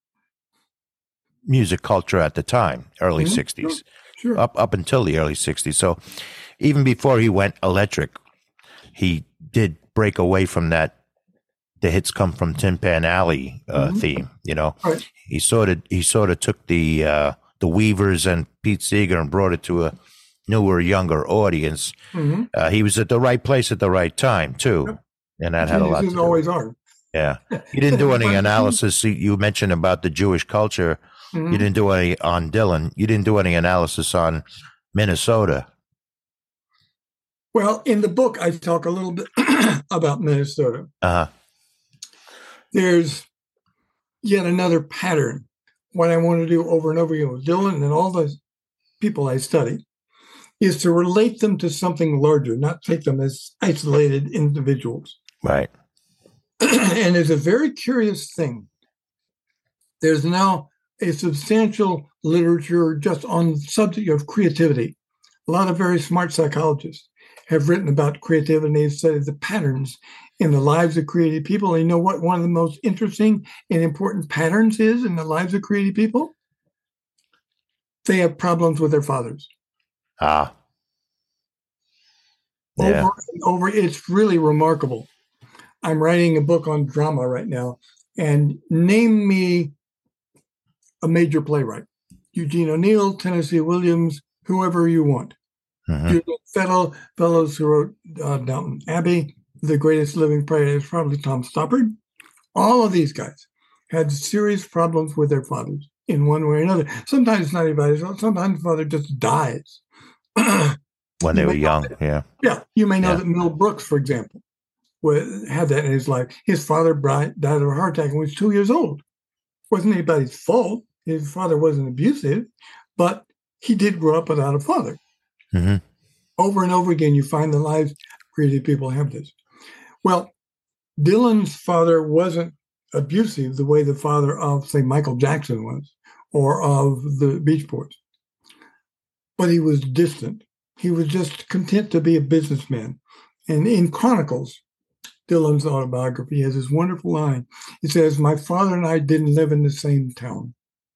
music culture at the time, early mm-hmm. sixties, sure. Sure. up up until the early sixties. So even before he went electric, he did break away from that. The hits come from Tin Pan Alley uh, mm-hmm. theme, you know. Right. He sort of he sort of took the uh, the Weavers and Pete Seeger and brought it to a newer, younger audience. Mm-hmm. Uh, he was at the right place at the right time too, yep. and that had a lot to do. Always are. Yeah, you didn't do any analysis. You mentioned about the Jewish culture. Mm-hmm. You didn't do any on Dylan. You didn't do any analysis on Minnesota. Well, in the book, I talk a little bit about Minnesota. Uh-huh. There's yet another pattern. What I want to do over and over again with Dylan and all the people I study is to relate them to something larger, not take them as isolated individuals. Right. And there's a very curious thing. There's now a substantial literature just on the subject of creativity. A lot of very smart psychologists have written about creativity, and they've studied the patterns in the lives of creative people. And you know what one of the most interesting and important patterns is in the lives of creative people? They have problems with their fathers. Ah. Yeah. Over and over. It's really remarkable. I'm writing a book on drama right now, and name me a major playwright. Eugene O'Neill, Tennessee Williams, whoever you want. Mm-hmm. Fellow, fellows who wrote uh, Downton Abbey, the greatest living playwright is probably Tom Stoppard. All of these guys had serious problems with their fathers in one way or another. Sometimes it's not even fault. Sometimes the father just dies. When they were young, that, yeah. Yeah, you may know yeah. that Mel Brooks, for example, had that in his life. His father died of a heart attack when he was two years old. Wasn't anybody's fault. His father wasn't abusive, but he did grow up without a father. Mm-hmm. Over and over again, you find the lives of creative people have this. Well, Dylan's father wasn't abusive the way the father of, say, Michael Jackson was, or of the Beach Boys. But he was distant. He was just content to be a businessman. And in Chronicles, Dylan's autobiography, he has this wonderful line. He says, "My father and I didn't live in the same town."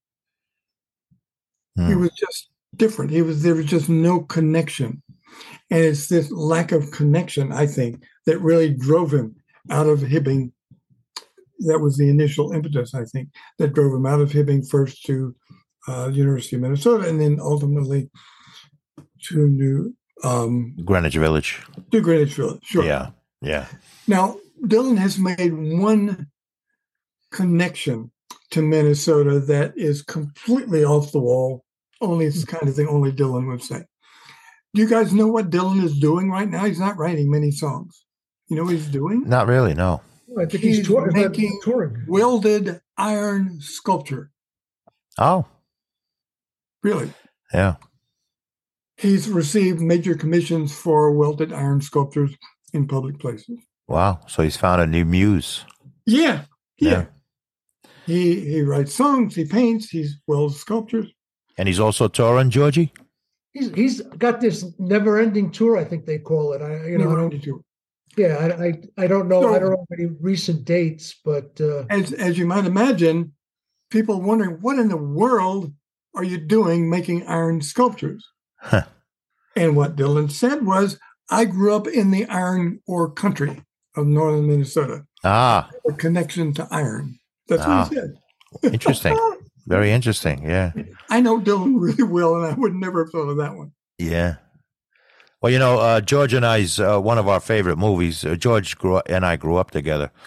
Hmm. He was just different. He was there was just no connection. And it's this lack of connection, I think, that really drove him out of Hibbing. That was the initial impetus, I think, that drove him out of Hibbing first to uh, University of Minnesota and then ultimately to New um, Greenwich Village. To Greenwich Village, sure. Yeah, yeah. Now, Dylan has made one connection to Minnesota that is completely off the wall. Only it's the kind of thing only Dylan would say. Do you guys know what Dylan is doing right now? He's not writing many songs. You know what he's doing? Not really, no. I think he's, he's tour- making touring. welded iron sculpture. Oh. Really? Yeah. He's received major commissions for welded iron sculptures in public places. Wow. So he's found a new muse. Yeah. Yeah. yeah. He he writes songs, he paints, he's welds sculptures. And he's also touring, Georgie? He's he's got this never-ending tour, I think they call it. I you know never-ending tour. Yeah, I, I I don't know So, I don't know any recent dates, but uh, as as you might imagine, people wondering what in the world are you doing making iron sculptures? Huh. And what Dylan said was, I grew up in the iron ore country of northern Minnesota. Ah. A connection to iron. That's ah. what he said. Interesting. Very interesting. Yeah. I know Dylan really well, and I would never have thought of that one. Yeah. Well, you know, uh, George and I's uh, one of our favorite movies. Uh, George grew up, and I grew up together.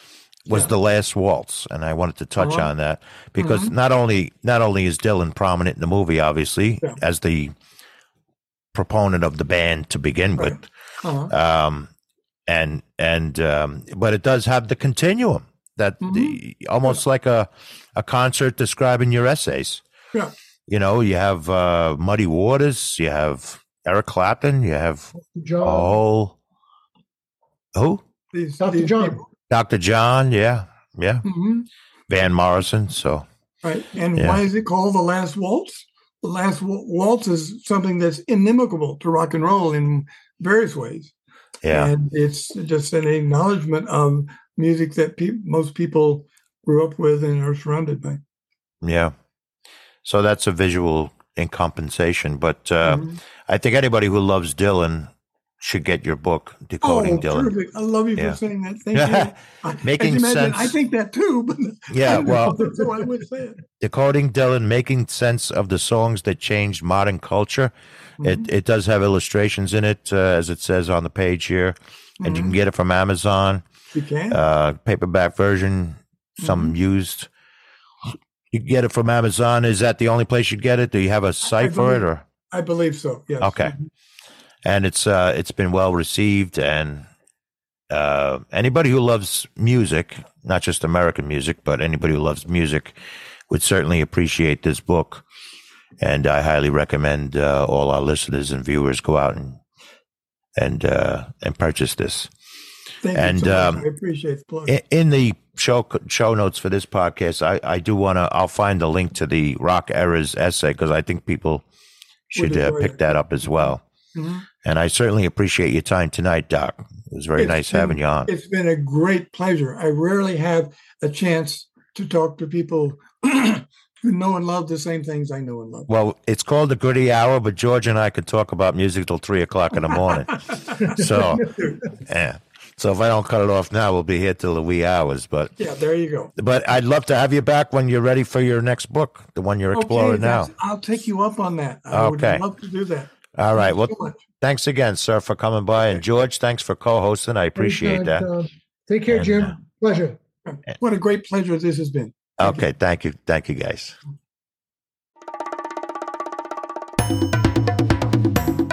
was Yeah. The Last Waltz, and I wanted to touch Uh-huh. on that because Mhm. not only not only is Dylan prominent in the movie, obviously Yeah. as the proponent of the band to begin with, Right. Uh-huh. um, and and um, but it does have the continuum that Mhm. the, almost like a a concert describing your essays. Yeah. You know, you have uh, Muddy Waters, you have Eric Clapton, you have John, a whole who These, Doctor these John. people. Doctor John, yeah, yeah, Mhm. Van Morrison. So Right. And Yeah. why is it called The Last Waltz? The Last Wa- Waltz is something that's inimical to rock and roll in various ways. yeah, And it's just an acknowledgement of music that pe- most people grew up with and are surrounded by. yeah. So that's a visual incompensation, but uh, Mhm. I think anybody who loves Dylan should get your book, Decoding Oh, Dylan. perfect. I love you Yeah. for saying that. Thank you. I- Making as you imagine, sense. I think that too, but Yeah, I well- so I would say it. Decoding Dylan, making sense of the songs that changed modern culture. It Mhm. it does have illustrations in it, uh, as it says on the page here, and you can Mhm. get it from Amazon. You can. Uh, paperback version, some Mm-hmm. used. You can get it from Amazon. Is that the only place you get it? Do you have a site for it, believe- or I believe so. Yes. okay? And it's uh, it's been well received, and uh, anybody who loves music, not just American music, but anybody who loves music, would certainly appreciate this book. And I highly recommend uh, all our listeners and viewers go out and and uh, and purchase this. Thank And, you so um, much. I appreciate the plug. In, in the show show notes for this podcast, I, I do want to. I'll find a link to the Rock Errors essay because I think people should Would uh, enjoy pick it. that up as well. Mhm. And I certainly appreciate your time tonight, Doc. It was very It's nice been- having you on. It's been a great pleasure. I rarely have a chance to talk to people who know and love the same things I know and love. Well, it's called the Gritty Hour, but George and I could talk about music till three o'clock in the morning. So, yeah. So if I don't cut it off now, we'll be here till the wee hours. But Yeah, there you go. but I'd love to have you back when you're ready for your next book, the one you're exploring now. that's- I'll take you up on that. I Okay. would love to do that. All right. Thank Well, you so much. thanks again, sir, for coming by. And George, thanks for co-hosting. I appreciate Anytime, that. Tom. Take care, And, Jim. uh, Pleasure. What a great pleasure this has been. Thank you. Okay. Thank you. Thank you, guys.